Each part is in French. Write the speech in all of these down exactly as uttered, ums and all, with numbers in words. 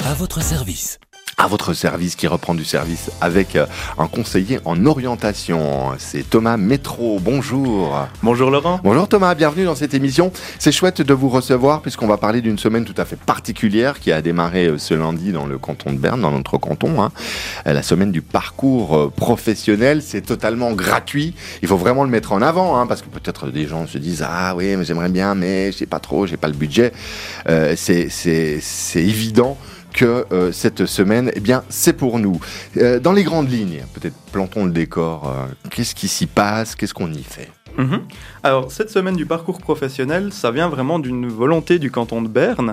À votre service. À votre service, qui reprend du service avec un conseiller en orientation. C'est Thomas Métro. Bonjour. Bonjour Laurent. Bonjour Thomas, bienvenue dans cette émission. C'est chouette de vous recevoir puisqu'on va parler d'une semaine tout à fait particulière qui a démarré ce lundi dans le canton de Berne, dans notre canton. Hein. La semaine du parcours professionnel, c'est totalement gratuit. Il faut vraiment le mettre en avant hein, parce que peut-être des gens se disent « Ah oui, mais j'aimerais bien, mais je sais pas trop, j'ai pas le budget. Euh, » c'est, c'est, c'est évident que euh, cette semaine, eh bien, c'est pour nous. Euh, dans les grandes lignes, peut-être plantons le décor. Euh, qu'est-ce qui s'y passe? Qu'est-ce qu'on y fait? Mmh. Alors, cette semaine du parcours professionnel, ça vient vraiment d'une volonté du canton de Berne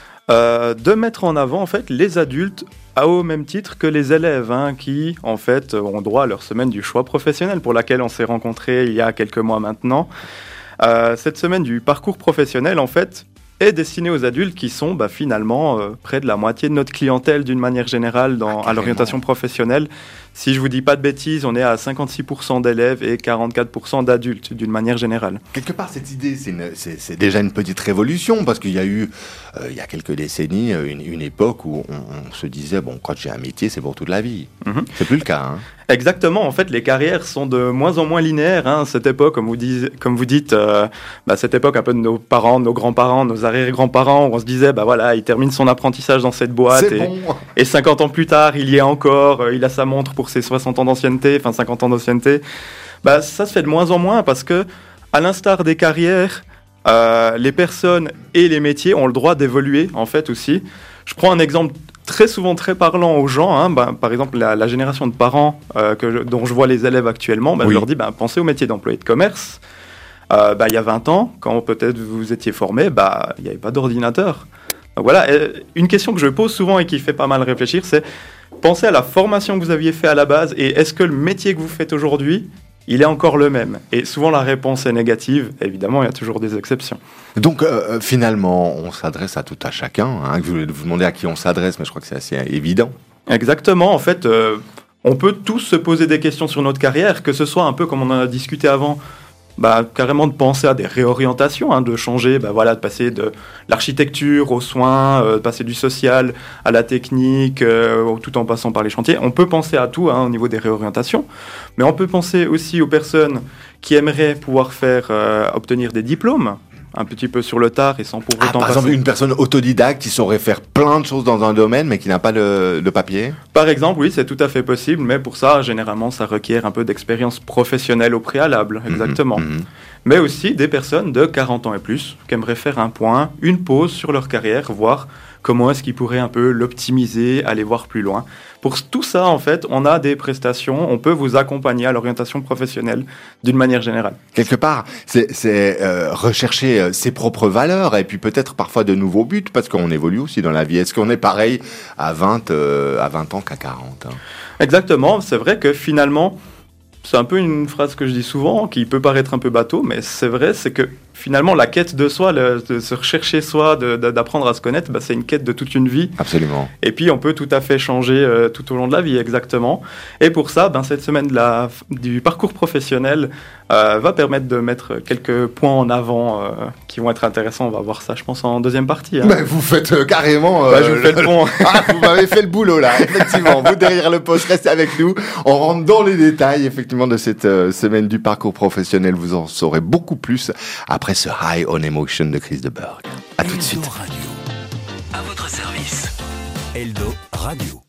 euh, de mettre en avant en fait les adultes au même titre que les élèves hein, qui en fait ont droit à leur semaine du choix professionnel pour laquelle on s'est rencontrés il y a quelques mois maintenant. Euh, cette semaine du parcours professionnel, en fait, est destiné aux adultes qui sont bah, finalement euh, près de la moitié de notre clientèle d'une manière générale dans, ah, à l'orientation professionnelle. Si je vous dis pas de bêtises, on est à cinquante-six pour cent d'élèves et quarante-quatre pour cent d'adultes d'une manière générale. Quelque part, cette idée, c'est, une, c'est, c'est déjà une petite révolution parce qu'il y a eu, euh, il y a quelques décennies, une, une époque où on, on se disait, bon, quand j'ai un métier, c'est pour toute la vie. Mm-hmm. C'est plus le cas, hein. Exactement, en fait, les carrières sont de moins en moins linéaires. Hein. Cette époque, comme vous, dis, comme vous dites, euh, bah, cette époque un peu de nos parents, nos grands-parents, nos arrière-grands-parents, où on se disait, bah voilà, il termine son apprentissage dans cette boîte c'est et, bon. et cinquante ans plus tard, il y est encore, euh, il a sa montre pour ses soixante ans d'ancienneté, enfin cinquante ans d'ancienneté. Bah, ça se fait de moins en moins parce que, à l'instar des carrières, euh, les personnes et les métiers ont le droit d'évoluer, en fait, aussi. Je prends un exemple très souvent très parlant aux gens, hein, bah, par exemple la, la génération de parents euh, que je, dont je vois les élèves actuellement, bah, oui. Je leur dis bah, pensez au métier d'employé de commerce. Euh, bah, il y a vingt ans, quand peut-être vous étiez formé, bah, il n'y avait pas d'ordinateur. Donc, voilà, une question que je pose souvent et qui fait pas mal réfléchir, c'est pensez à la formation que vous aviez fait à la base et est-ce que le métier que vous faites aujourd'hui, il est encore le même? Et souvent la réponse est négative, évidemment il y a toujours des exceptions. Donc euh, finalement on s'adresse à tout à chacun, hein. Vous vous demandez à qui on s'adresse, mais je crois que c'est assez évident. Exactement, en fait euh, on peut tous se poser des questions sur notre carrière, que ce soit un peu comme on en a discuté avant, bah, carrément de penser à des réorientations, hein, de changer, bah, voilà, de passer de l'architecture aux soins, euh, de passer du social à la technique, euh, tout en passant par les chantiers. On peut penser à tout hein, au niveau des réorientations, mais on peut penser aussi aux personnes qui aimeraient pouvoir faire euh, obtenir des diplômes, un petit peu sur le tard et sans pour autant ah, par passer... exemple, une personne autodidacte qui saurait faire plein de choses dans un domaine, mais qui n'a pas de, de papier? Par exemple, oui, c'est tout à fait possible, mais pour ça, généralement, ça requiert un peu d'expérience professionnelle au préalable, exactement. Mmh, mmh. Mais aussi des personnes de quarante ans et plus qui aimeraient faire un point, une pause sur leur carrière, voir comment est-ce qu'ils pourraient un peu l'optimiser, aller voir plus loin. Pour tout ça, en fait, on a des prestations, on peut vous accompagner à l'orientation professionnelle d'une manière générale. Quelque part, c'est, c'est euh, rechercher euh, ses propres valeurs et puis peut-être parfois de nouveaux buts parce qu'on évolue aussi dans la vie. Est-ce qu'on est pareil à vingt, euh, à vingt ans qu'à quarante hein? Exactement, c'est vrai que finalement, c'est un peu une phrase que je dis souvent, qui peut paraître un peu bateau, mais c'est vrai, c'est que finalement, la quête de soi, le, de se rechercher soi, de, de, d'apprendre à se connaître, bah, c'est une quête de toute une vie. Absolument. Et puis, on peut tout à fait changer euh, tout au long de la vie, exactement. Et pour ça, ben, cette semaine de la, du parcours professionnel euh, va permettre de mettre quelques points en avant euh, qui vont être intéressants. On va voir ça, je pense, en deuxième partie. Hein. Bah, vous faites euh, carrément... Euh, bah, je vous fais le pont. Ah, vous m'avez fait le boulot, là, effectivement. Vous, derrière le poste, restez avec nous. On rentre dans les détails, effectivement, de cette euh, semaine du parcours professionnel. Vous en saurez beaucoup plus après ce High on Emotion de Chris de Burgh. À tout de suite. Eldo Radio. À votre service. Eldo Radio.